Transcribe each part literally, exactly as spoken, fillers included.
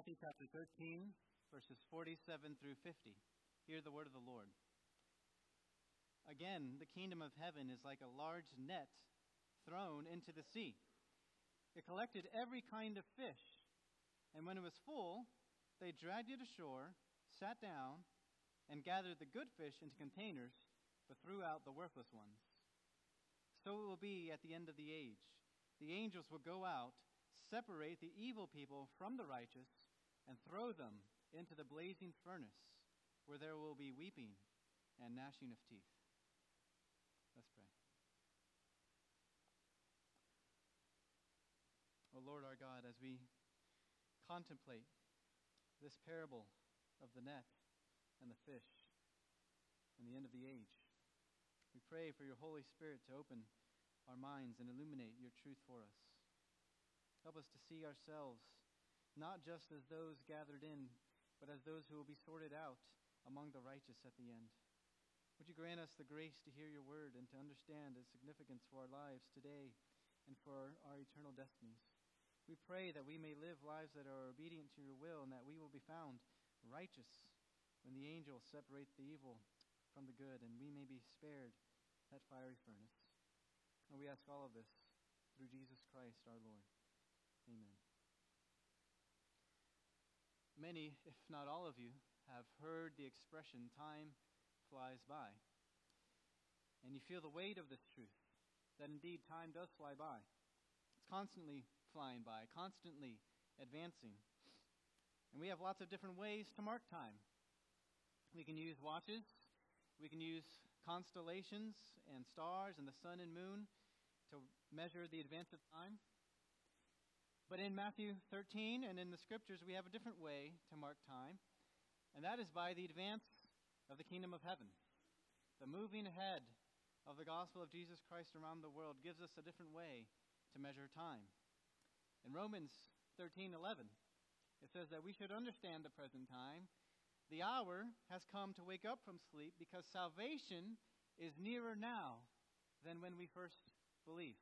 Matthew chapter thirteen, verses forty-seven through fifty. Hear the word of the Lord. Again, the kingdom of heaven is like a large net thrown into the sea. It collected every kind of fish, and when it was full, they dragged it ashore, sat down, and gathered the good fish into containers, but threw out the worthless ones. So it will be at the end of the age. The angels will go out, separate the evil people from the righteous, and throw them into the blazing furnace, where there will be weeping and gnashing of teeth. Let's pray. O Lord our God, as we contemplate this parable of the net and the fish and the end of the age, we pray for your Holy Spirit to open our minds and illuminate your truth for us. Help us to see ourselves not just as those gathered in, but as those who will be sorted out among the righteous at the end. Would you grant us the grace to hear your word and to understand its significance for our lives today and for our eternal destinies? We pray that we may live lives that are obedient to your will and that we will be found righteous when the angels separate the evil from the good, and we may be spared that fiery furnace. And we ask all of this through Jesus Christ our Lord. Amen. Many, if not all of you, have heard the expression, time flies by. And you feel the weight of this truth, that indeed time does fly by. It's constantly flying by, constantly advancing. And we have lots of different ways to mark time. We can use watches, we can use constellations and stars and the sun and moon to measure the advance of time. But in Matthew thirteen and in the scriptures, we have a different way to mark time, and that is by the advance of the kingdom of heaven. The moving ahead of the gospel of Jesus Christ around the world gives us a different way to measure time. In Romans thirteen eleven, it says that we should understand the present time. The hour has come to wake up from sleep, because salvation is nearer now than when we first believed.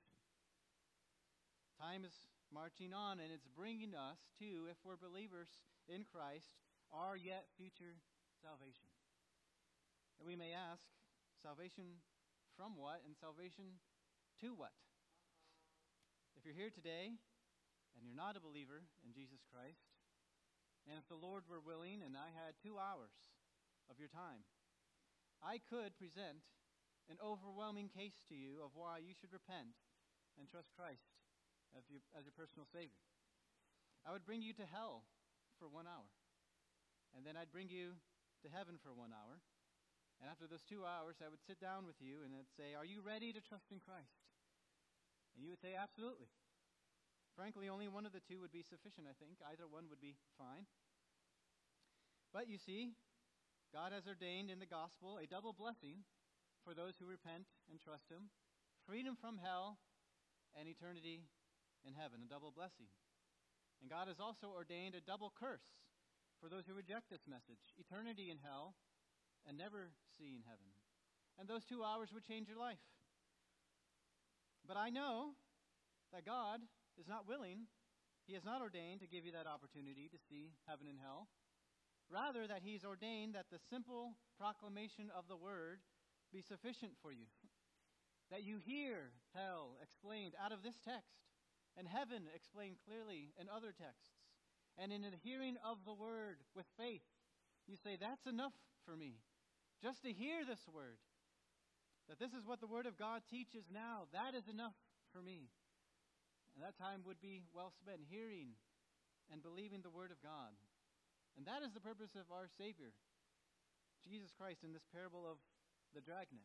Time is marching on, and it's bringing us to, if we're believers in Christ, our yet future salvation. And we may ask, salvation from what and salvation to what? If you're here today and you're not a believer in Jesus Christ, and if the Lord were willing and I had two hours of your time, I could present an overwhelming case to you of why you should repent and trust Christ as your, as your personal Savior. I would bring you to hell for one hour, and then I'd bring you to heaven for one hour. And after those two hours, I would sit down with you and I'd say, are you ready to trust in Christ? And you would say, absolutely. Frankly, only one of the two would be sufficient, I think. Either one would be fine. But you see, God has ordained in the gospel a double blessing for those who repent and trust Him. Freedom from hell and eternity in heaven, a double blessing. And God has also ordained a double curse for those who reject this message. Eternity in hell and never seeing heaven. And those two hours would change your life. But I know that God is not willing, He has not ordained to give you that opportunity to see heaven and hell. Rather, that He's ordained that the simple proclamation of the Word be sufficient for you. That you hear hell explained out of this text, and heaven explained clearly in other texts. And in the hearing of the Word with faith, you say, that's enough for me. Just to hear this Word, that this is what the Word of God teaches now, that is enough for me. And that time would be well spent hearing and believing the Word of God. And that is the purpose of our Savior, Jesus Christ, in this parable of the dragnet.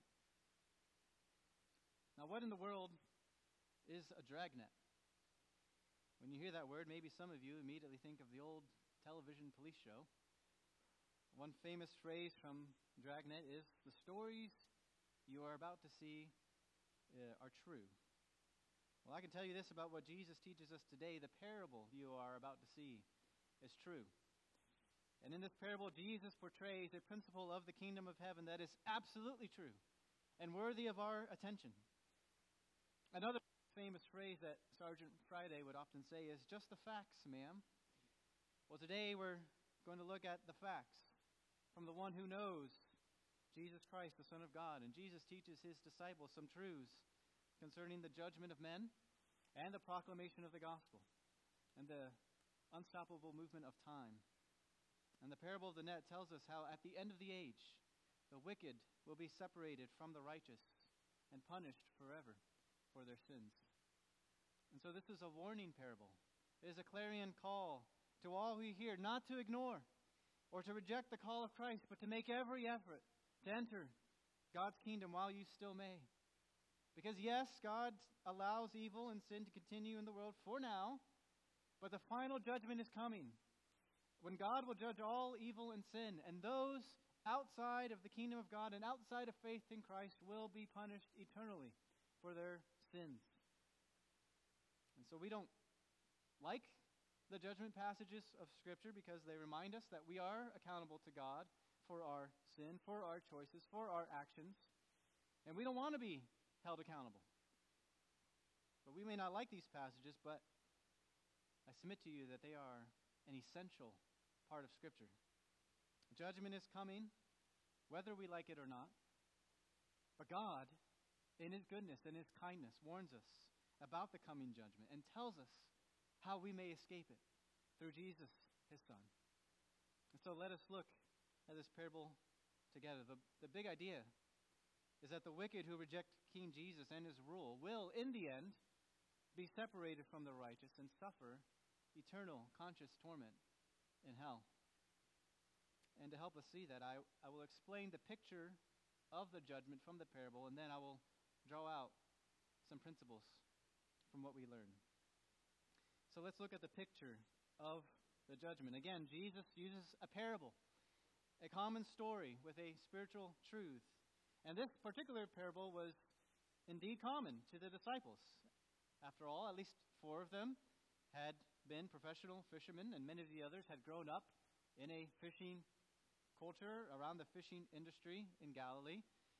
Now, what in the world is a dragnet? When you hear that word, maybe some of you immediately think of the old television police show. One famous phrase from Dragnet is, the stories you are about to see uh, are true. Well, I can tell you this about what Jesus teaches us today. The parable you are about to see is true. And in this parable, Jesus portrays a principle of the kingdom of heaven that is absolutely true and worthy of our attention. Another famous phrase that Sergeant Friday would often say is, just the facts, ma'am. Well, Well, today we're going to look at the facts from the one who knows, Jesus Christ, the Son of God. And Jesus teaches his disciples some truths concerning the judgment of men and the proclamation of the gospel and the unstoppable movement of time. And the parable of the net tells us how at the end of the age, the wicked will be separated from the righteous and punished forever for their sins. And so this is a warning parable. It is a clarion call to all who hear not to ignore or to reject the call of Christ, but to make every effort to enter God's kingdom while you still may. Because yes, God allows evil and sin to continue in the world for now, but the final judgment is coming, when God will judge all evil and sin, and those outside of the kingdom of God and outside of faith in Christ will be punished eternally for their sins. And so we don't like the judgment passages of Scripture because they remind us that we are accountable to God for our sin, for our choices, for our actions, and we don't want to be held accountable. But we may not like these passages, but I submit to you that they are an essential part of Scripture. Judgment is coming, whether we like it or not. But God, in his goodness and his kindness, warns us about the coming judgment and tells us how we may escape it through Jesus, his Son. And so let us look at this parable together. The, the big idea is that the wicked who reject King Jesus and his rule will, in the end, be separated from the righteous and suffer eternal conscious torment in hell. And to help us see that, I, I will explain the picture of the judgment from the parable, and then I will draw out some principles from what we learn. So let's look at the picture of the judgment. Again, Jesus uses a parable, a common story with a spiritual truth. And this particular parable was indeed common to the disciples. After all, at least four of them had been professional fishermen, and many of the others had grown up in a fishing culture around the fishing industry in Galilee.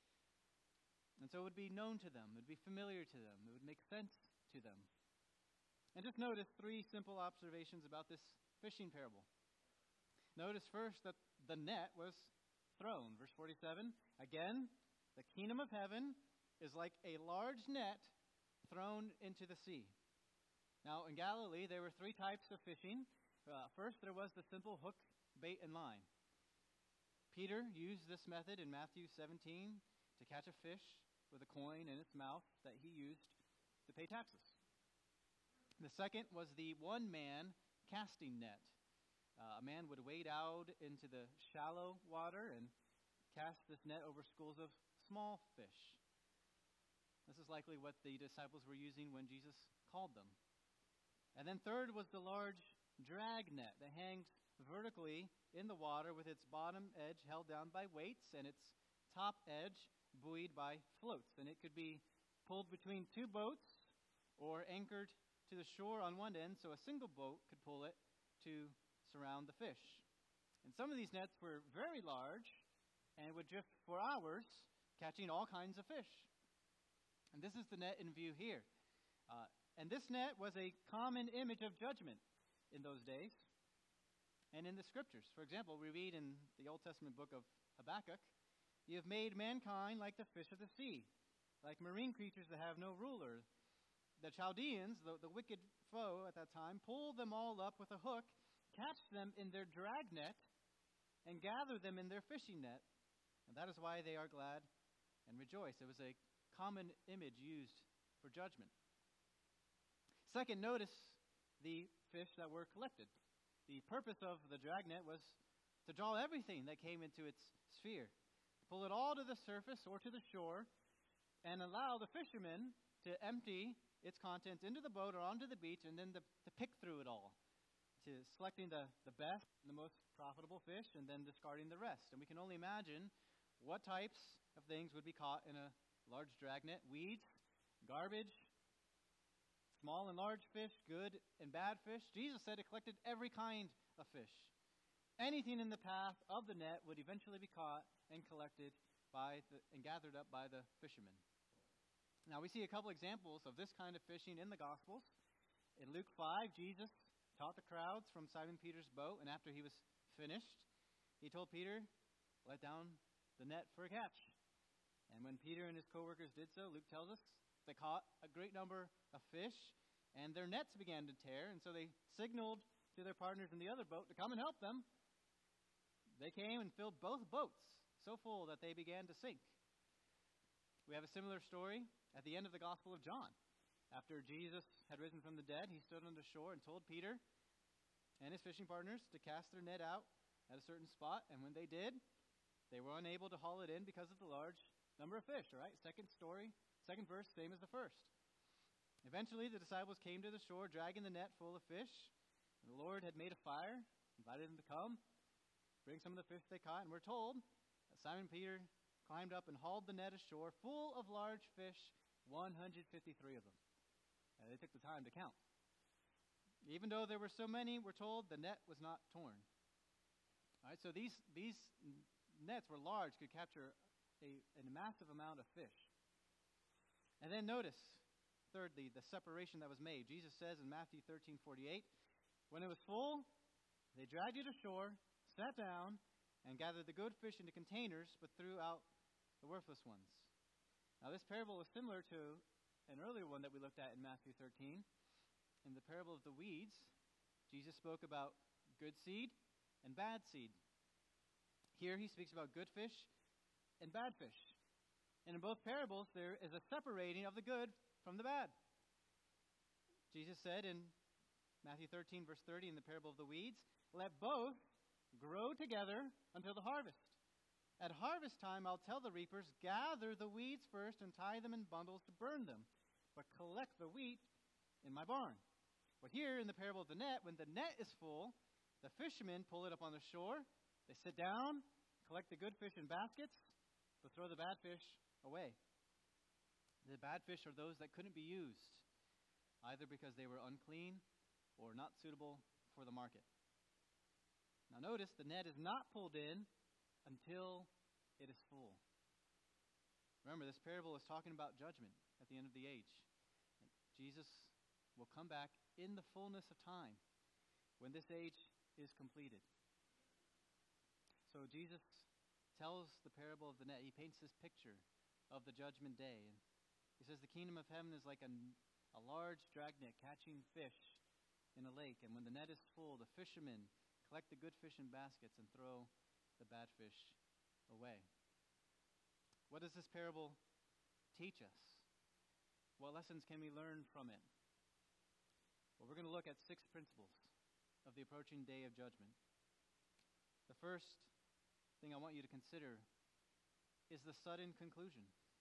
And so it would be known to them. It would be familiar to them. It would make sense to them. And just notice three simple observations about this fishing parable. Notice first that the net was thrown. Verse forty-seven, again, the kingdom of heaven is like a large net thrown into the sea. Now, in Galilee, there were three types of fishing. Uh, first, there was the simple hook, bait, and line. Peter used this method in Matthew seventeen to catch a fish with a coin in its mouth that he used to pay taxes. The second was the one-man casting net. Uh, a man would wade out into the shallow water and cast this net over schools of small fish. This is likely what the disciples were using when Jesus called them. And then third was the large drag net that hangs vertically in the water with its bottom edge held down by weights and its top edge buoyed by floats. And it could be pulled between two boats or anchored to the shore on one end so a single boat could pull it to surround the fish. And some of these nets were very large and would drift for hours, catching all kinds of fish. And this is the net in view here. Uh, and this net was a common image of judgment in those days and in the Scriptures. For example, we read in the Old Testament book of Habakkuk, "You have made mankind like the fish of the sea, like marine creatures that have no ruler. The Chaldeans, the, the wicked foe at that time, pull them all up with a hook, catch them in their drag net, and gather them in their fishing net. And that is why they are glad and rejoice." It was a common image used for judgment. Second, notice the fish that were collected. The purpose of the dragnet was to draw everything that came into its sphere, pull it all to the surface or to the shore, and allow the fishermen to empty its contents into the boat or onto the beach, and then to, to pick through it all, to selecting the, the best and the most profitable fish, and then discarding the rest. And we can only imagine what types of things would be caught in a large dragnet: weeds, garbage, small and large fish, good and bad fish. Jesus said it collected every kind of fish. Anything in the path of the net would eventually be caught and collected by the, and gathered up by the fishermen. Now we see a couple examples of this kind of fishing in the Gospels. In Luke five, Jesus taught the crowds from Simon Peter's boat, and after he was finished, he told Peter, let down the net for a catch. And when Peter and his co-workers did so, Luke tells us, they caught a great number of fish, and their nets began to tear, and so they signaled to their partners in the other boat to come and help them. They came and filled both boats so full that they began to sink. We have a similar story at the end of the Gospel of John. After Jesus had risen from the dead, he stood on the shore and told Peter and his fishing partners to cast their net out at a certain spot, and when they did, they were unable to haul it in because of the large number of fish, all right? Second story, second verse, same as the first. Eventually, the disciples came to the shore, dragging the net full of fish. And the Lord had made a fire, invited them to come, bring some of the fish they caught, and we're told that Simon Peter climbed up and hauled the net ashore full of large fish, one hundred fifty-three of them. And they took the time to count. Even though there were so many, we're told the net was not torn. All right, so these, these nets were large, could capture a, a massive amount of fish. And then notice, thirdly, the separation that was made. Jesus says in Matthew thirteen forty-eight, when it was full, they dragged it ashore, sat down, and gathered the good fish into containers, but threw out the worthless ones. Now, this parable is similar to an earlier one that we looked at in Matthew thirteen. In the parable of the weeds, Jesus spoke about good seed and bad seed. Here he speaks about good fish and bad fish. And in both parables, there is a separating of the good from the bad. Jesus said in Matthew thirteen, verse thirty, in the parable of the weeds, let both grow together until the harvest. At harvest time, I'll tell the reapers, gather the weeds first and tie them in bundles to burn them, but collect the wheat in my barn. But here in the parable of the net, when the net is full, the fishermen pull it up on the shore. They sit down, collect the good fish in baskets, but throw the bad fish away. The bad fish are those that couldn't be used, either because they were unclean or not suitable for the market. Now notice, the net is not pulled in until it is full. Remember, this parable is talking about judgment at the end of the age. And Jesus will come back in the fullness of time when this age is completed. So Jesus tells the parable of the net. He paints this picture of the judgment day. And he says the kingdom of heaven is like a, a large dragnet catching fish in a lake. And when the net is full, the fishermen collect the good fish in baskets and throw the bad fish away. What does this parable teach us? What lessons can we learn from it? Well, we're going to look at six principles of the approaching day of judgment. The first thing I want you to consider is the sudden conclusion.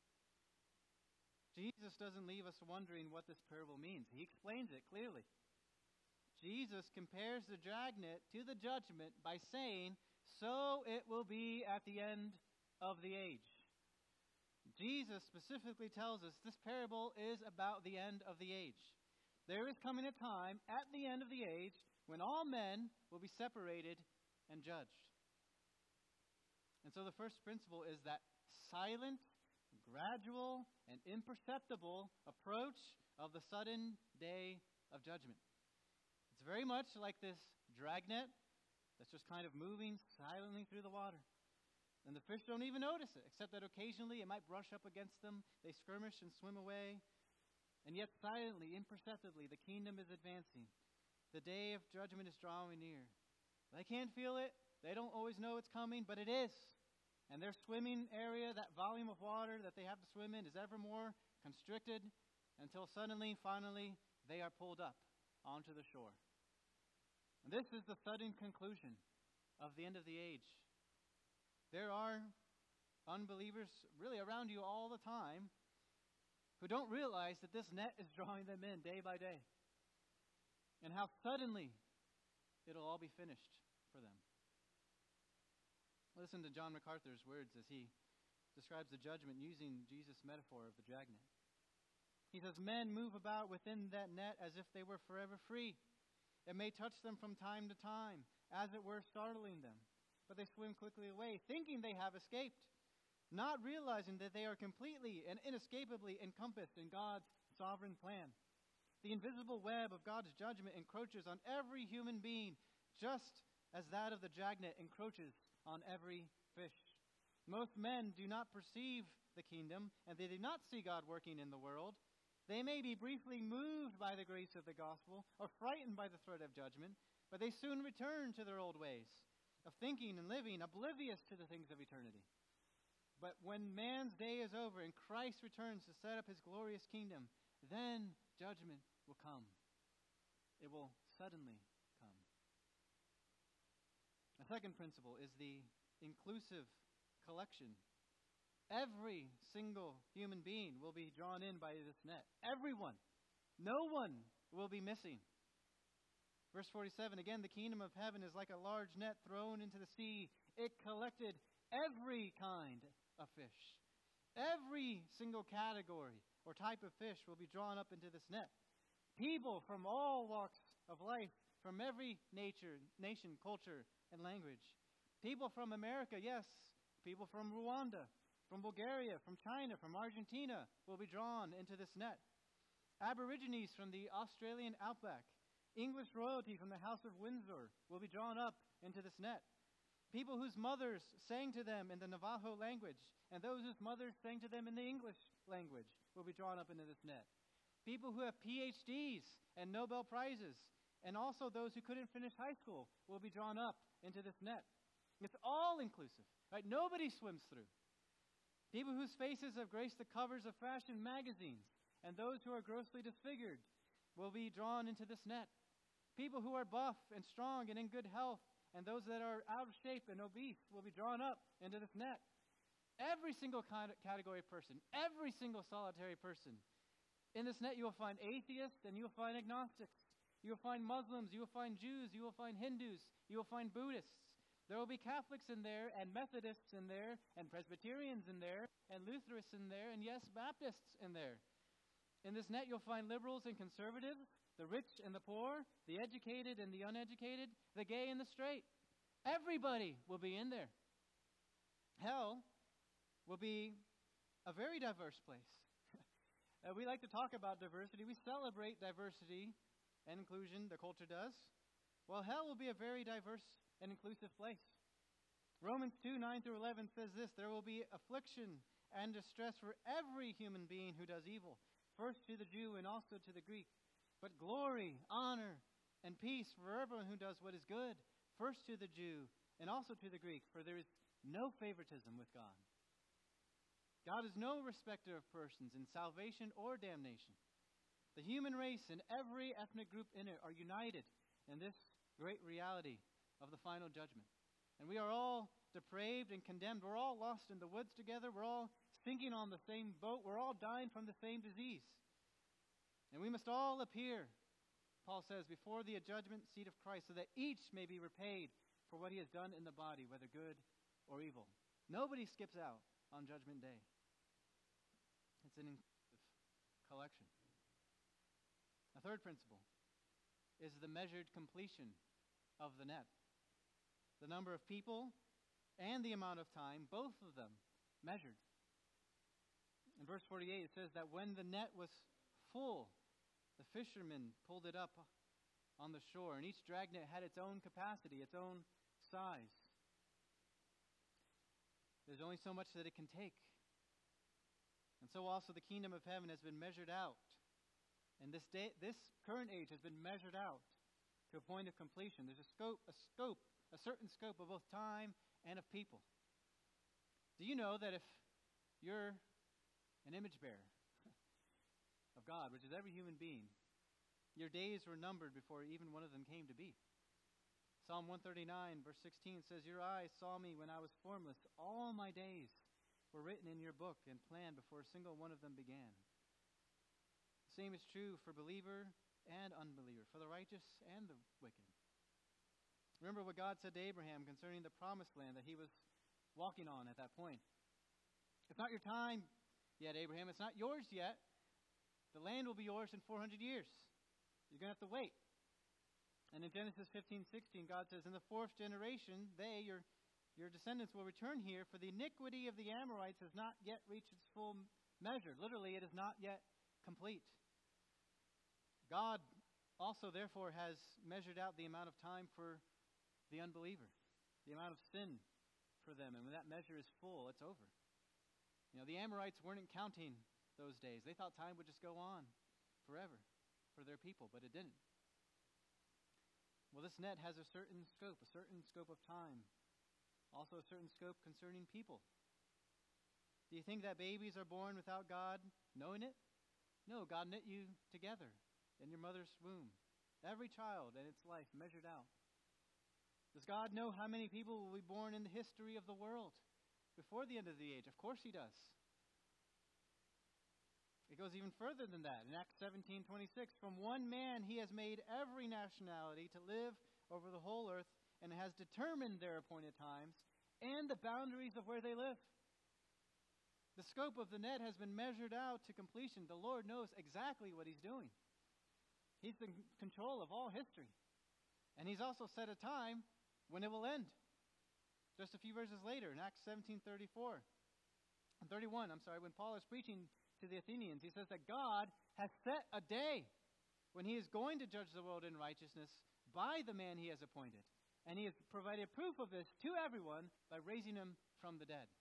Jesus doesn't leave us wondering what this parable means. He explains it clearly. Jesus compares the dragnet to the judgment by saying, so it will be at the end of the age. Jesus specifically tells us this parable is about the end of the age. There is coming a time at the end of the age when all men will be separated and judged. And so the first principle is that silent, gradual, and imperceptible approach of the sudden day of judgment. It's very much like this dragnet that's just kind of moving silently through the water. And the fish don't even notice it, except that occasionally it might brush up against them. They skirmish and swim away. And yet silently, imperceptibly, the kingdom is advancing. The day of judgment is drawing near. They can't feel it. They don't always know it's coming, but it is. And their swimming area, that volume of water that they have to swim in, is ever more constricted until suddenly, finally, they are pulled up onto the shore. And this is the sudden conclusion of the end of the age. There are unbelievers really around you all the time who don't realize that this net is drawing them in day by day, and how suddenly it'll all be finished for them. Listen to John MacArthur's words as he describes the judgment using Jesus' metaphor of the dragnet. He says, men move about within that net as if they were forever free. It may touch them from time to time, as it were startling them, but they swim quickly away, thinking they have escaped, not realizing that they are completely and inescapably encompassed in God's sovereign plan. The invisible web of God's judgment encroaches on every human being, just as that of the dragnet encroaches on every fish. Most men do not perceive the kingdom, and they do not see God working in the world. They may be briefly moved by the grace of the gospel or frightened by the threat of judgment, but they soon return to their old ways of thinking and living, oblivious to the things of eternity. But when man's day is over and Christ returns to set up his glorious kingdom, then judgment will come. It will suddenly come. A second principle is the inclusive collection. Every single human being will be drawn in by this net. Everyone. No one will be missing. Verse forty-seven, again, the kingdom of heaven is like a large net thrown into the sea. It collected every kind of fish. Every single category or type of fish will be drawn up into this net. People from all walks of life, from every nature, nation, culture, and language. People from America, yes. People from Rwanda, from Bulgaria, from China, from Argentina will be drawn into this net. Aborigines from the Australian outback, English royalty from the House of Windsor will be drawn up into this net. People whose mothers sang to them in the Navajo language, and those whose mothers sang to them in the English language will be drawn up into this net. People who have P H Ds and Nobel Prizes, and also those who couldn't finish high school will be drawn up into this net. It's all inclusive, right? Nobody swims through. People whose faces have graced the covers of fashion magazines, and those who are grossly disfigured will be drawn into this net. People who are buff and strong and in good health, and those that are out of shape and obese will be drawn up into this net. Every single kind of category of person, every single solitary person. In this net you will find atheists and you will find agnostics. You will find Muslims, you will find Jews, you will find Hindus, you will find Buddhists. There will be Catholics in there, and Methodists in there, and Presbyterians in there, and Lutherans in there, and yes, Baptists in there. In this net you'll find liberals and conservatives, the rich and the poor, the educated and the uneducated, the gay and the straight. Everybody will be in there. Hell will be a very diverse place. uh, we like to talk about diversity. We celebrate diversity and inclusion. The culture does. Well, hell will be a very diverse and inclusive place. Romans two, nine through eleven says this, there will be affliction and distress for every human being who does evil, first to the Jew and also to the Greek. But glory, honor, and peace for everyone who does what is good, first to the Jew and also to the Greek, for there is no favoritism with God. God is no respecter of persons in salvation or damnation. The human race and every ethnic group in it are united in this great reality of the final judgment. And we are all depraved and condemned. We're all lost in the woods together. We're all sinking on the same boat. We're all dying from the same disease. And we must all appear, Paul says, before the judgment seat of Christ, so that each may be repaid for what he has done in the body, whether good or evil. Nobody skips out on Judgment Day. It's an inclusive collection. A third principle is the measured completion of the net. The number of people and the amount of time, both of them measured. In verse forty-eight, it says that when the net was full, the fishermen pulled it up on the shore, and each dragnet had its own capacity, its own size. There's only so much that it can take. And so also the kingdom of heaven has been measured out. And this day, this current age has been measured out to a point of completion. There's a scope, a scope, a certain scope of both time and of people. Do you know that if you're an image bearer of God, which is every human being, your days were numbered before even one of them came to be? Psalm one thirty-nine, verse sixteen says, your eyes saw me when I was formless. All my days were written in your book and planned before a single one of them began. The same is true for believer and unbeliever, for the righteous and the wicked. Remember what God said to Abraham concerning the promised land that he was walking on at that point. It's not your time yet, Abraham. It's not yours yet. The land will be yours in four hundred years. You're going to have to wait. And in Genesis fifteen sixteen, God says, in the fourth generation, they, your, your descendants, will return here, for the iniquity of the Amorites has not yet reached its full measure. Literally, it is not yet complete. God also, therefore, has measured out the amount of time for the unbeliever, the amount of sin for them. And when that measure is full, it's over. You know, the Amorites weren't counting those days. They thought time would just go on forever for their people, but it didn't. Well, this net has a certain scope, a certain scope of time, also a certain scope concerning people. Do you think that babies are born without God knowing it? No, God knit you together in your mother's womb. Every child and its life measured out. Does God know how many people will be born in the history of the world before the end of the age? Of course he does. It goes even further than that. In Acts seventeen twenty-six, from one man he has made every nationality to live over the whole earth and has determined their appointed times and the boundaries of where they live. The scope of the net has been measured out to completion. The Lord knows exactly what he's doing. He's in control of all history. And he's also set a time when it will end. Just a few verses later, in Acts seventeen thirty-four, thirty-one, I'm sorry, when Paul is preaching to the Athenians, he says that God has set a day when he is going to judge the world in righteousness by the man he has appointed. And he has provided proof of this to everyone by raising him from the dead.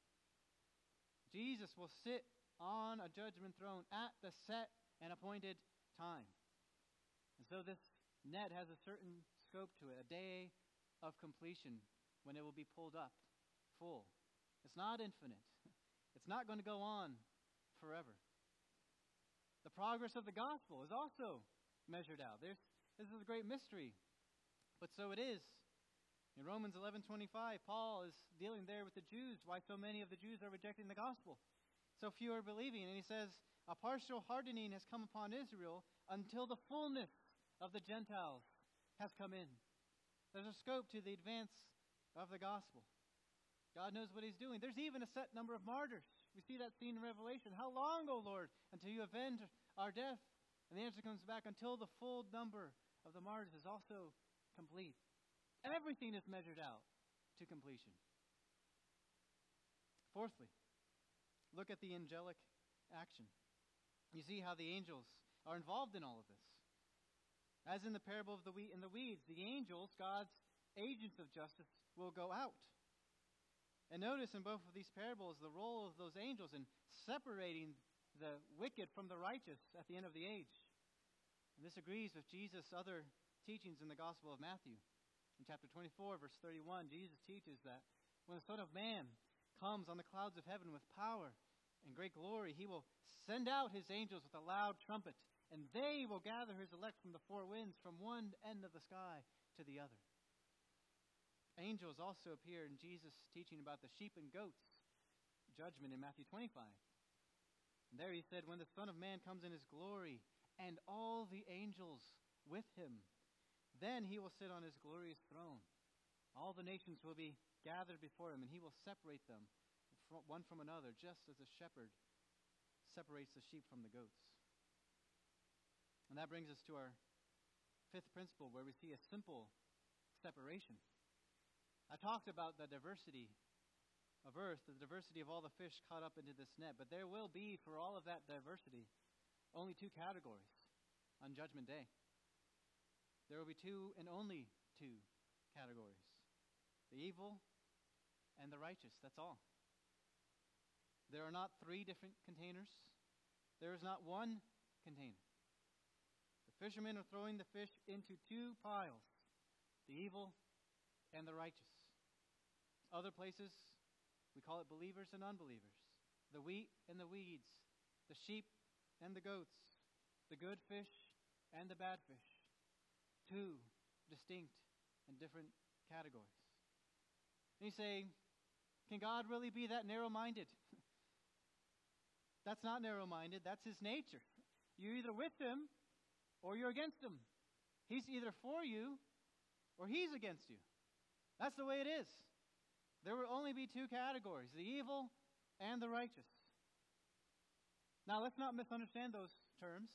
Jesus will sit on a judgment throne at the set and appointed time. And so this net has a certain scope to it, a day of completion when it will be pulled up full. It's not infinite. It's not going to go on forever. The progress of the gospel is also measured out. There's, this is a great mystery, but so it is. In Romans eleven twenty-five, Paul is dealing there with the Jews, why so many of the Jews are rejecting the gospel. So few are believing. And he says, a partial hardening has come upon Israel until the fullness of the Gentiles has come in. There's a scope to the advance of the gospel. God knows what he's doing. There's even a set number of martyrs. We see that scene in Revelation. How long, O Lord, until you avenge our death? And the answer comes back, until the full number of the martyrs is also complete. Everything is measured out to completion. Fourthly, look at the angelic action. You see how the angels are involved in all of this. As in the parable of the wheat and the weeds, the angels, God's agents of justice, will go out. And notice in both of these parables the role of those angels in separating the wicked from the righteous at the end of the age. And this agrees with Jesus' other teachings in the Gospel of Matthew. In chapter twenty-four, verse thirty-one, Jesus teaches that when the Son of Man comes on the clouds of heaven with power and great glory, he will send out his angels with a loud trumpet, and they will gather his elect from the four winds, from one end of the sky to the other. Angels also appear in Jesus' teaching about the sheep and goats judgment in Matthew twenty-five. And there he said, when the Son of Man comes in his glory and all the angels with him, then he will sit on his glorious throne. All the nations will be gathered before him, and he will separate them one from another, just as a shepherd separates the sheep from the goats. And that brings us to our fifth principle, where we see a simple separation. I talked about the diversity of earth, the diversity of all the fish caught up into this net, but there will be, for all of that diversity, only two categories on Judgment Day. There will be two and only two categories, the evil and the righteous. That's all. There are not three different containers. There is not one container. The fishermen are throwing the fish into two piles, the evil and the righteous. Other places, we call it believers and unbelievers, the wheat and the weeds, the sheep and the goats, the good fish and the bad fish. Two distinct and different categories. And you say, can God really be that narrow-minded? That's not narrow-minded. That's his nature. You're either with him or you're against him. He's either for you or he's against you. That's the way it is. There will only be two categories, the evil and the righteous. Now, let's not misunderstand those terms.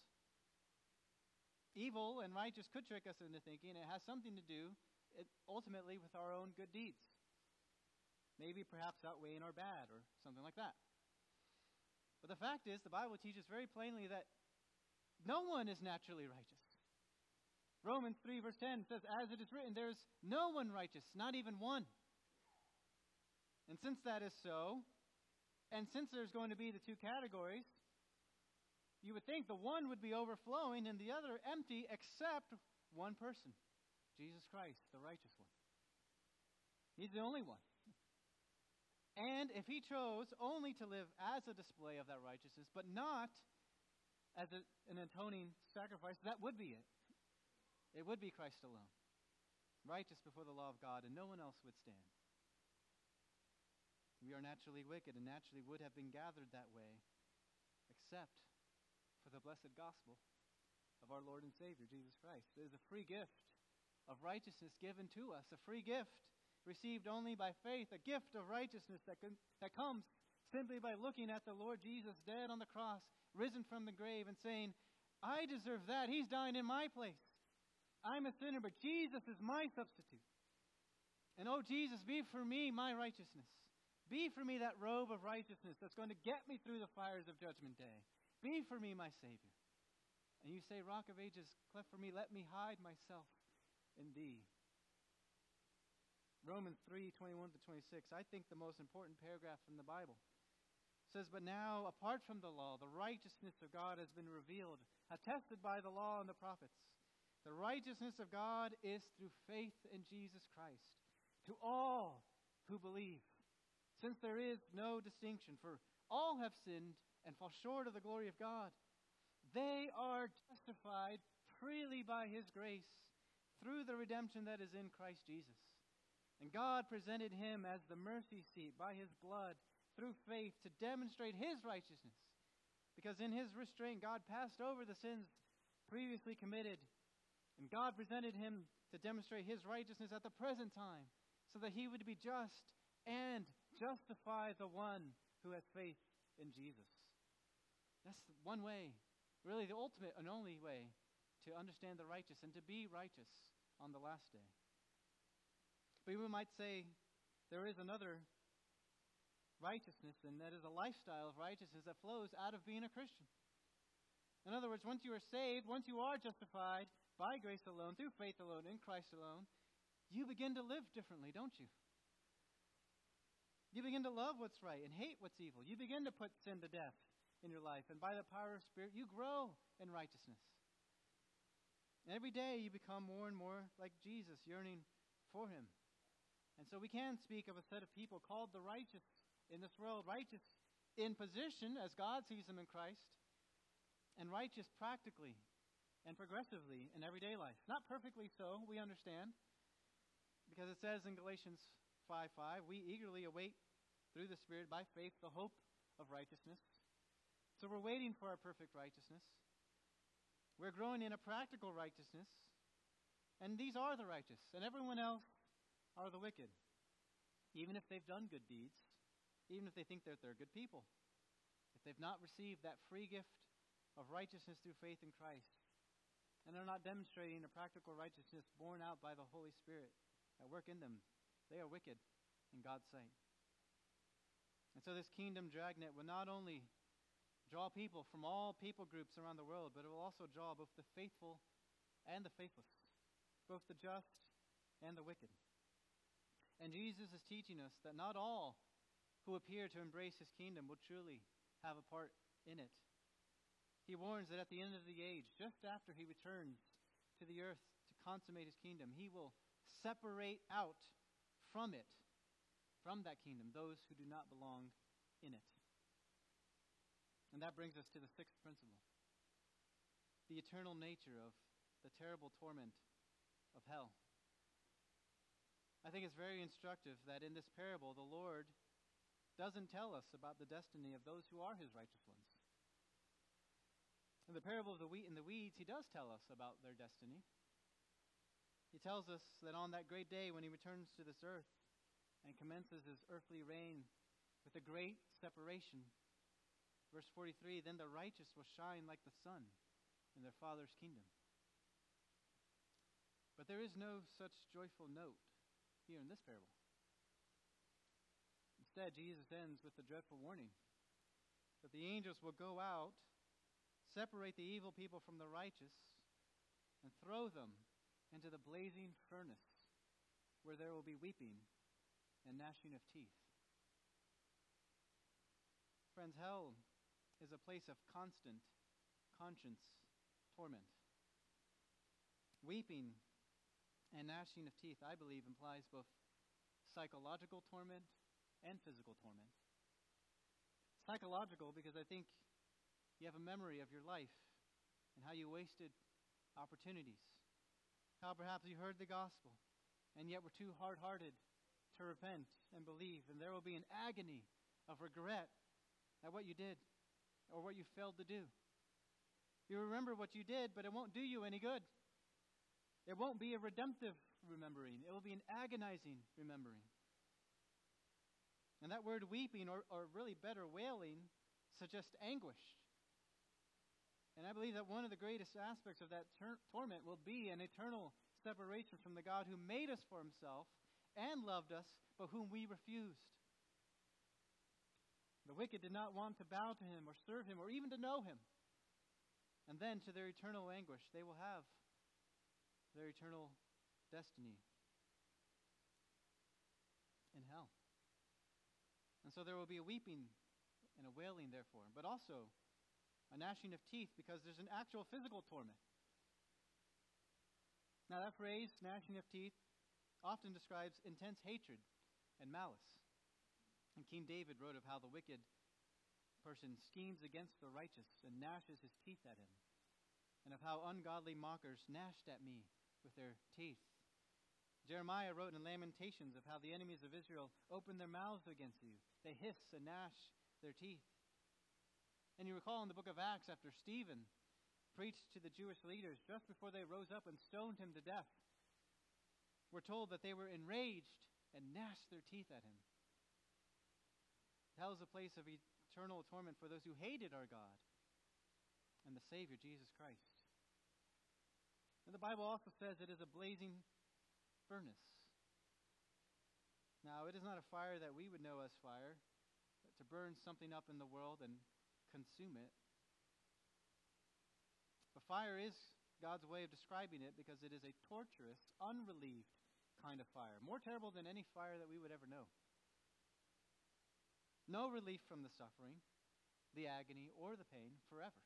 Evil and righteous could trick us into thinking it has something to do, it, ultimately, with our own good deeds. Maybe perhaps outweighing our bad or something like that. But the fact is, the Bible teaches very plainly that no one is naturally righteous. Romans three verse ten says, as it is written, there is no one righteous, not even one. And since that is so, and since there's going to be the two categories, you would think the one would be overflowing and the other empty, except one person, Jesus Christ, the righteous one. He's the only one. And if he chose only to live as a display of that righteousness, but not as a, an atoning sacrifice, that would be it. It would be Christ alone, righteous before the law of God, and no one else would stand. We are naturally wicked and naturally would have been gathered that way, except for the blessed gospel of our Lord and Savior, Jesus Christ. It is a free gift of righteousness given to us, a free gift received only by faith, a gift of righteousness that, can, that comes simply by looking at the Lord Jesus dead on the cross, risen from the grave, and saying, I deserve that. He's dying in my place. I'm a sinner, but Jesus is my substitute. And oh, Jesus, be for me my righteousness. Be for me that robe of righteousness that's going to get me through the fires of Judgment Day. Be for me my Savior. And you say, Rock of Ages, cleft for me, let me hide myself in thee. Romans three, twenty-one to twenty-six, I think the most important paragraph in the Bible. It says, but now, apart from the law, the righteousness of God has been revealed, attested by the law and the prophets. The righteousness of God is through faith in Jesus Christ, to all who believe. Since there is no distinction, for all have sinned and fall short of the glory of God. They are justified freely by his grace through the redemption that is in Christ Jesus. And God presented him as the mercy seat by his blood through faith to demonstrate his righteousness. Because in his restraint, God passed over the sins previously committed. And God presented him to demonstrate his righteousness at the present time, so that he would be just and justify the one who has faith in Jesus. That's one way, really the ultimate and only way to understand the righteous and to be righteous on the last day. But we might say there is another righteousness, and that is a lifestyle of righteousness that flows out of being a Christian. In other words, once you are saved, once you are justified by grace alone, through faith alone, in Christ alone, you begin to live differently, don't you? You begin to love what's right and hate what's evil. You begin to put sin to death in your life. And by the power of Spirit, you grow in righteousness. And every day you become more and more like Jesus, yearning for him. And so we can speak of a set of people called the righteous in this world. Righteous in position as God sees them in Christ. And righteous practically and progressively in everyday life. Not perfectly so, we understand. Because it says in Galatians five five, we eagerly await through the Spirit by faith the hope of righteousness. So we're waiting for our perfect righteousness. We're growing in a practical righteousness. And these are the righteous. And everyone else are the wicked. Even if they've done good deeds. Even if they think that they're good people. If they've not received that free gift of righteousness through faith in Christ. And they're not demonstrating a practical righteousness born out by the Holy Spirit at work in them. They are wicked in God's sight. And so this kingdom dragnet will not only draw people from all people groups around the world, but it will also draw both the faithful and the faithless, both the just and the wicked. And Jesus is teaching us that not all who appear to embrace his kingdom will truly have a part in it. He warns that at the end of the age, just after he returns to the earth to consummate his kingdom, he will separate out from it, from that kingdom, those who do not belong in it. And that brings us to the sixth principle. The eternal nature of the terrible torment of hell. I think it's very instructive that in this parable, the Lord doesn't tell us about the destiny of those who are his righteous ones. In the parable of the wheat and the weeds, he does tell us about their destiny. He tells us that on that great day when he returns to this earth and commences his earthly reign with a great separation, verse forty-three, then the righteous will shine like the sun in their Father's kingdom. But there is no such joyful note here in this parable. Instead, Jesus ends with the dreadful warning that the angels will go out, separate the evil people from the righteous, and throw them and to the blazing furnace, where there will be weeping and gnashing of teeth. Friends, hell is a place of constant conscience torment. Weeping and gnashing of teeth, I believe, implies both psychological torment and physical torment. Psychological, because I think you have a memory of your life and how you wasted opportunities. How perhaps you heard the gospel and yet were too hard-hearted to repent and believe, and there will be an agony of regret at what you did or what you failed to do. You remember what you did, but it won't do you any good. It won't be a redemptive remembering. It will be an agonizing remembering. And that word weeping, or, or really better, wailing, suggests anguish. And I believe that one of the greatest aspects of that ter- torment will be an eternal separation from the God who made us for himself and loved us, but whom we refused. The wicked did not want to bow to him or serve him or even to know him. And then to their eternal anguish, they will have their eternal destiny in hell. And so there will be a weeping and a wailing, therefore, but also a gnashing of teeth, because there's an actual physical torment. Now that phrase, gnashing of teeth, often describes intense hatred and malice. And King David wrote of how the wicked person schemes against the righteous and gnashes his teeth at him, and of how ungodly mockers gnashed at me with their teeth. Jeremiah wrote in Lamentations of how the enemies of Israel open their mouths against you. They hiss and gnash their teeth. And you recall in the book of Acts, after Stephen preached to the Jewish leaders just before they rose up and stoned him to death, we're told that they were enraged and gnashed their teeth at him. Hell is a place of eternal torment for those who hated our God and the Savior, Jesus Christ. And the Bible also says it is a blazing furnace. Now, it is not a fire that we would know as fire, to burn something up in the world and consume it. But fire is God's way of describing it, because it is a torturous, unrelieved kind of fire, more terrible than any fire that we would ever know. No relief from the suffering, the agony, or the pain forever.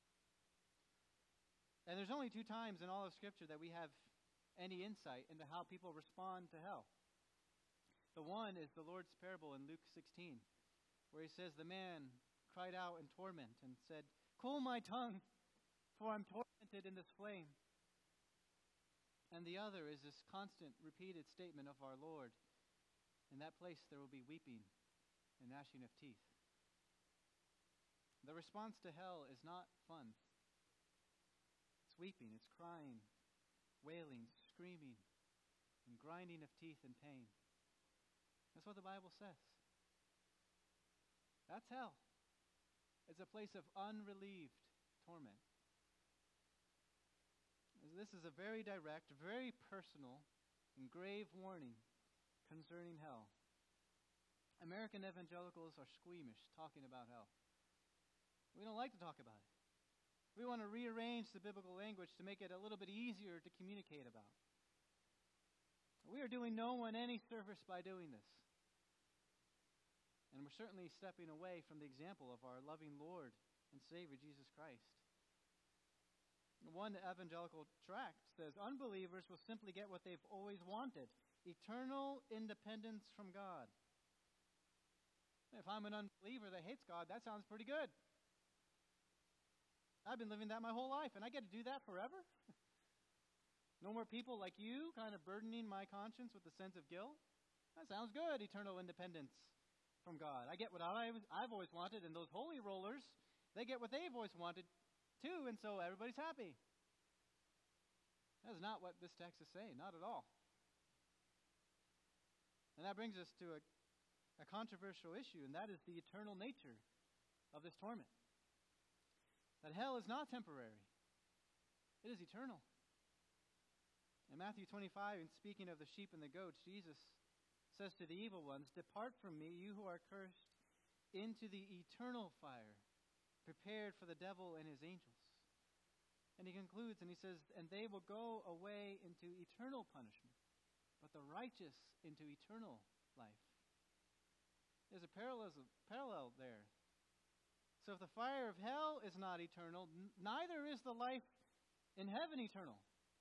And there's only two times in all of Scripture that we have any insight into how people respond to hell. The one is the Lord's parable in Luke sixteen, where he says, the man cried out in torment and said, "Cool my tongue, for I'm tormented in this flame." And the other is this constant, repeated statement of our Lord, "In that place there will be weeping and gnashing of teeth." The response to hell is not fun. It's weeping, it's crying, wailing, screaming, and grinding of teeth and pain. That's what the Bible says. That's hell. It's a place of unrelieved torment. This is a very direct, very personal, and grave warning concerning hell. American evangelicals are squeamish talking about hell. We don't like to talk about it. We want to rearrange the biblical language to make it a little bit easier to communicate about. We are doing no one any service by doing this. And we're certainly stepping away from the example of our loving Lord and Savior, Jesus Christ. One evangelical tract says, unbelievers will simply get what they've always wanted: eternal independence from God. If I'm an unbeliever that hates God, that sounds pretty good. I've been living that my whole life, and I get to do that forever? No more people like you kind of burdening my conscience with a sense of guilt? That sounds good, eternal independence from God. I get what I was, I've always wanted, and those holy rollers, they get what they've always wanted too, and so everybody's happy. That is not what this text is saying, not at all. And that brings us to a, a controversial issue, and that is the eternal nature of this torment. That hell is not temporary. It is eternal. In Matthew twenty-five, in speaking of the sheep and the goats, Jesus says to the evil ones, "Depart from me, you who are cursed, into the eternal fire, prepared for the devil and his angels." And he concludes and he says, and they will go away into eternal punishment, but the righteous into eternal life. There's a parallel, parallel there. So if the fire of hell is not eternal, n- neither is the life in heaven eternal.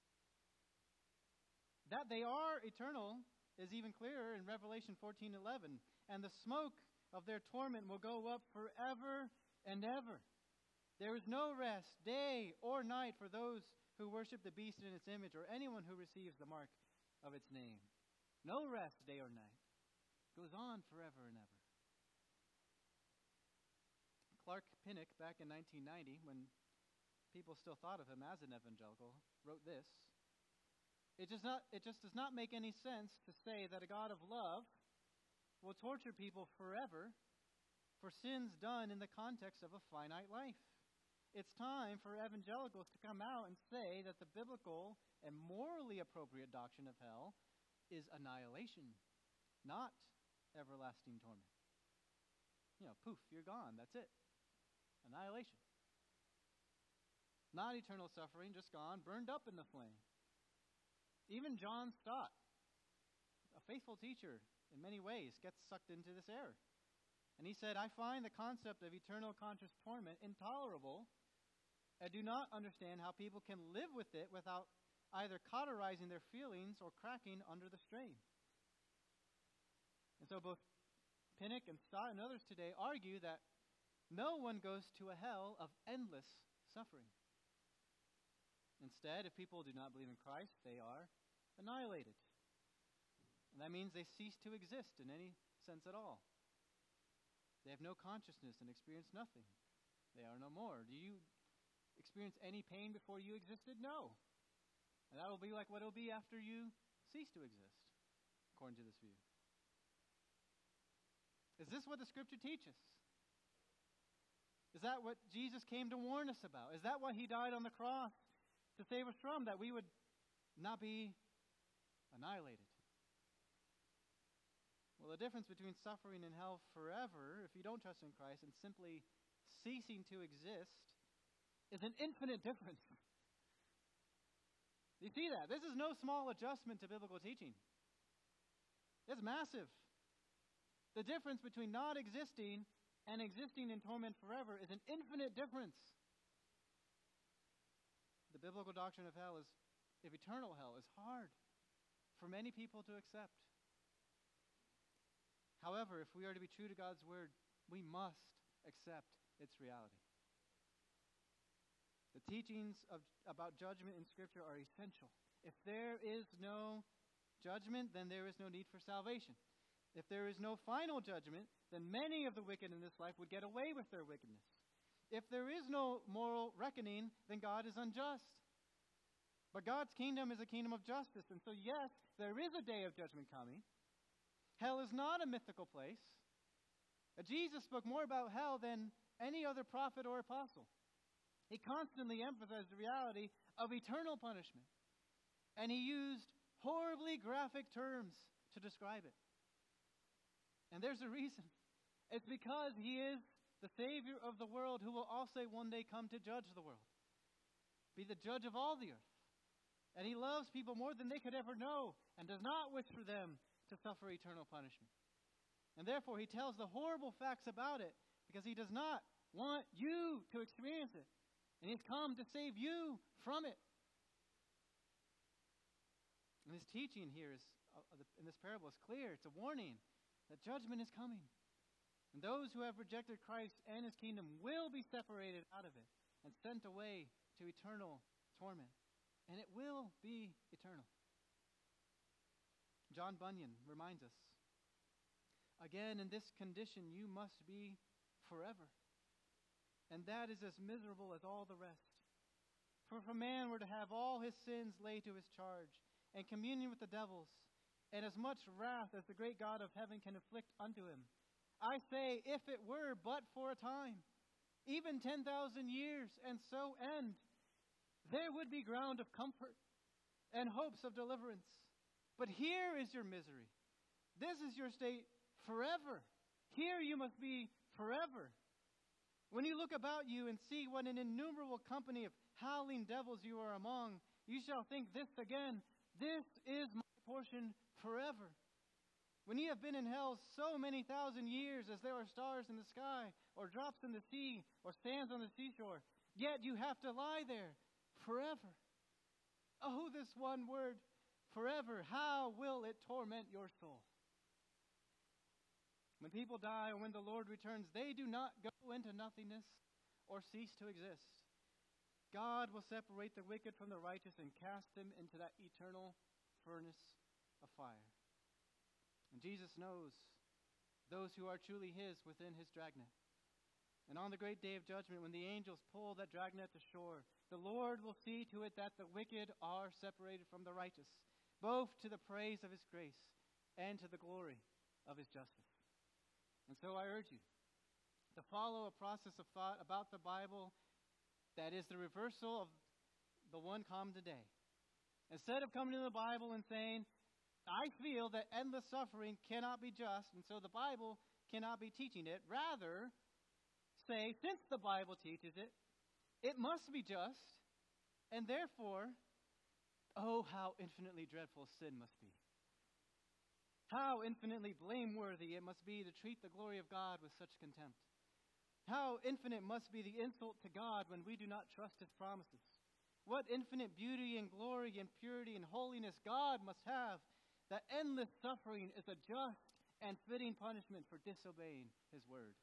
That they are eternal is even clearer in Revelation fourteen eleven. And the smoke of their torment will go up forever and ever. There is no rest, day or night, for those who worship the beast in its image, or anyone who receives the mark of its name. No rest, day or night. It goes on forever and ever. Clark Pinnock, back in nineteen ninety, when people still thought of him as an evangelical, wrote this. It, does not, it just does not make any sense to say that a God of love will torture people forever for sins done in the context of a finite life. It's time for evangelicals to come out and say that the biblical and morally appropriate doctrine of hell is annihilation, not everlasting torment. You know, poof, you're gone. That's it. Annihilation. Not eternal suffering, just gone, burned up in the flame. Even John Stott, a faithful teacher in many ways, gets sucked into this error. And he said, I find the concept of eternal conscious torment intolerable. I do not understand how people can live with it without either cauterizing their feelings or cracking under the strain. And so both Pinnock and Stott and others today argue that no one goes to a hell of endless suffering. Instead, if people do not believe in Christ, they are annihilated. And that means they cease to exist in any sense at all. They have no consciousness and experience nothing. They are no more. Do you experience any pain before you existed? No. And that will be like what it will be after you cease to exist, according to this view. Is this what the Scripture teaches? Is that what Jesus came to warn us about? Is that why he died on the cross to save us from? That we would not be annihilated? Well, the difference between suffering in hell forever, if you don't trust in Christ, and simply ceasing to exist, is an infinite difference. You see that? This is no small adjustment to biblical teaching. It's massive. The difference between not existing and existing in torment forever is an infinite difference. The biblical doctrine of hell is, of eternal hell, is hard for many people to accept. However, if we are to be true to God's word, we must accept its reality. The teachings of, about judgment in Scripture are essential. If there is no judgment, then there is no need for salvation. If there is no final judgment, then many of the wicked in this life would get away with their wickedness. If there is no moral reckoning, then God is unjust. But God's kingdom is a kingdom of justice. And so, yes, there is a day of judgment coming. Hell is not a mythical place. Jesus spoke more about hell than any other prophet or apostle. He constantly emphasized the reality of eternal punishment. And he used horribly graphic terms to describe it. And there's a reason. It's because he is the Savior of the world who will also one day come to judge the world, be the judge of all the earth. And he loves people more than they could ever know and does not wish for them to suffer eternal punishment. And therefore, he tells the horrible facts about it because he does not want you to experience it. And he's come to save you from it. And his teaching here is, uh, in this parable is clear. It's a warning that judgment is coming. And those who have rejected Christ and his kingdom will be separated out of it and sent away to eternal torment. And it will be eternal. John Bunyan reminds us, again, in this condition you must be forever. And that is as miserable as all the rest. For if a man were to have all his sins laid to his charge, and communion with the devils, and as much wrath as the great God of heaven can inflict unto him, I say, if it were but for a time, even ten thousand years, and so end, there would be ground of comfort and hopes of deliverance. But here is your misery. This is your state forever. Here you must be forever. When you look about you and see what an innumerable company of howling devils you are among, you shall think this again, this is my portion forever. When ye have been in hell so many thousand years as there are stars in the sky, or drops in the sea, or sands on the seashore, yet you have to lie there forever. Oh, this one word, forever, how will it torment your soul? When people die or when the Lord returns, they do not go into nothingness or cease to exist. God will separate the wicked from the righteous and cast them into that eternal furnace of fire. And Jesus knows those who are truly his within his dragnet. And on the great day of judgment, when the angels pull that dragnet to shore, the Lord will see to it that the wicked are separated from the righteous, both to the praise of his grace and to the glory of his justice. And so I urge you to follow a process of thought about the Bible that is the reversal of the one common today. Instead of coming to the Bible and saying, I feel that endless suffering cannot be just, and so the Bible cannot be teaching it. Rather, say, since the Bible teaches it, it must be just, and therefore, oh, how infinitely dreadful sin must be. How infinitely blameworthy it must be to treat the glory of God with such contempt. How infinite must be the insult to God when we do not trust his promises. What infinite beauty and glory and purity and holiness God must have, that endless suffering is a just and fitting punishment for disobeying his word.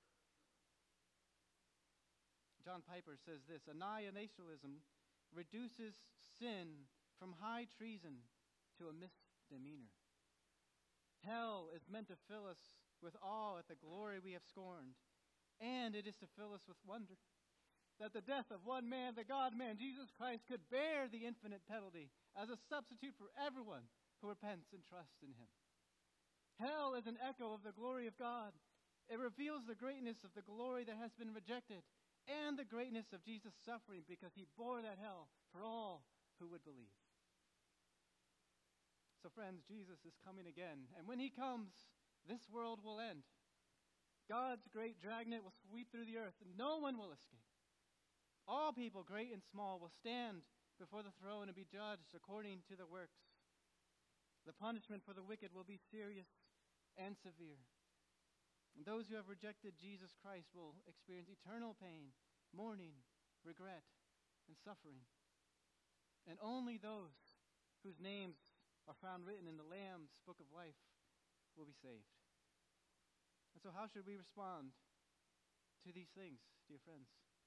John Piper says this, annihilationism reduces sin from high treason to a misdemeanor. Hell is meant to fill us with awe at the glory we have scorned, and it is to fill us with wonder that the death of one man, the God-man, Jesus Christ, could bear the infinite penalty as a substitute for everyone who repents and trusts in him. Hell is an echo of the glory of God. It reveals the greatness of the glory that has been rejected and the greatness of Jesus' suffering because he bore that hell for all who would believe. So friends, Jesus is coming again, and when he comes, this world will end. God's great dragnet will sweep through the earth, and no one will escape. All people, great and small, will stand before the throne and be judged according to their works. The punishment for the wicked will be serious and severe. And those who have rejected Jesus Christ will experience eternal pain, mourning, regret, and suffering. And only those whose names are found written in the Lamb's book of life will be saved. And so how should we respond to these things, dear friends?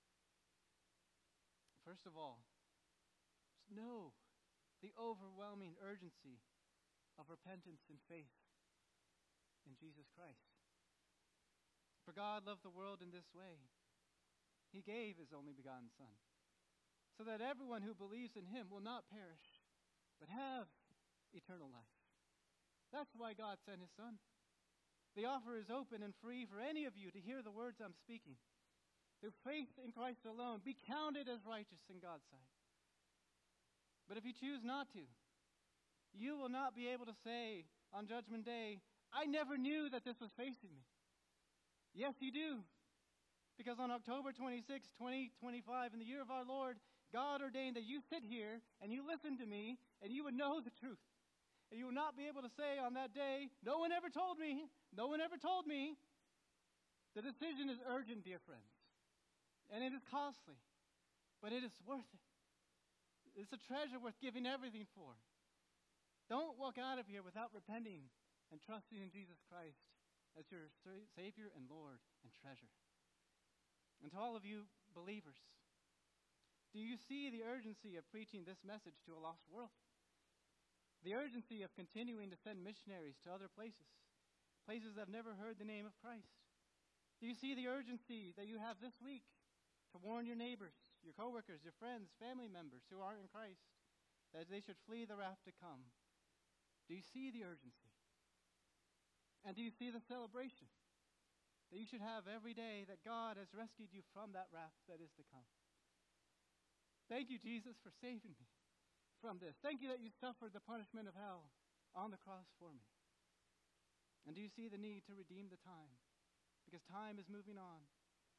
First of all, just know the overwhelming urgency of repentance and faith in Jesus Christ. For God loved the world in this way. He gave his only begotten Son, so that everyone who believes in him will not perish, but have eternal life. That's why God sent his Son. The offer is open and free for any of you to hear the words I'm speaking. Through faith in Christ alone, be counted as righteous in God's sight. But if you choose not to, you will not be able to say on Judgment Day, I never knew that this was facing me. Yes, you do. Because on October twenty-sixth, twenty twenty-five, in the year of our Lord, God ordained that you sit here and you listen to me and you would know the truth. And you will not be able to say on that day, no one ever told me, no one ever told me. The decision is urgent, dear friends. And it is costly, but it is worth it. It's a treasure worth giving everything for. Don't walk out of here without repenting and trusting in Jesus Christ as your Savior and Lord and treasure. And to all of you believers, do you see the urgency of preaching this message to a lost world? The urgency of continuing to send missionaries to other places, places that have never heard the name of Christ. Do you see the urgency that you have this week to warn your neighbors, your coworkers, your friends, family members who aren't in Christ, that they should flee the wrath to come? Do you see the urgency? And do you see the celebration that you should have every day that God has rescued you from that wrath that is to come? Thank you, Jesus, for saving me from this. Thank you that you suffered the punishment of hell on the cross for me. And do you see the need to redeem the time? Because time is moving on.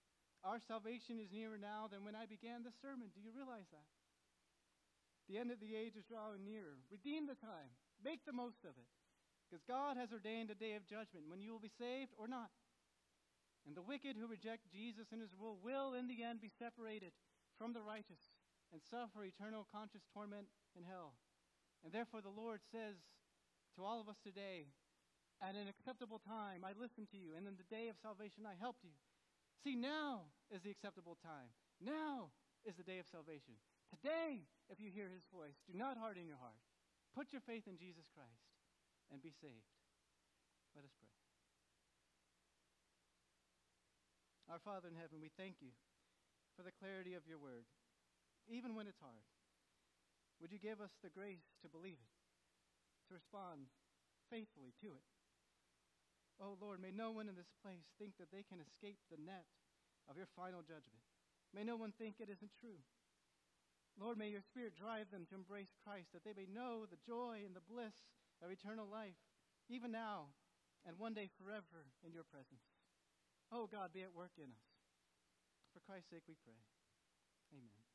Our salvation is nearer now than when I began this sermon. Do you realize that? The end of the age is drawing nearer. Redeem the time. Make the most of it. Because God has ordained a day of judgment when you will be saved or not. And the wicked who reject Jesus and his rule will, in the end, be separated from the righteous and suffer eternal conscious torment in hell. And therefore the Lord says to all of us today, at an acceptable time I listened to you, and in the day of salvation I helped you. See, now is the acceptable time. Now is the day of salvation. Today, if you hear his voice, do not harden your heart. Put your faith in Jesus Christ and be saved. Let us pray. Our Father in heaven, we thank you for the clarity of your word, even when it's hard. Would you give us the grace to believe it, to respond faithfully to it? Oh Lord, may no one in this place think that they can escape the net of your final judgment. May no one think it isn't true. Lord, may your Spirit drive them to embrace Christ, that they may know the joy and the bliss of eternal life, even now and one day forever in your presence. Oh God, be at work in us. For Christ's sake we pray. Amen.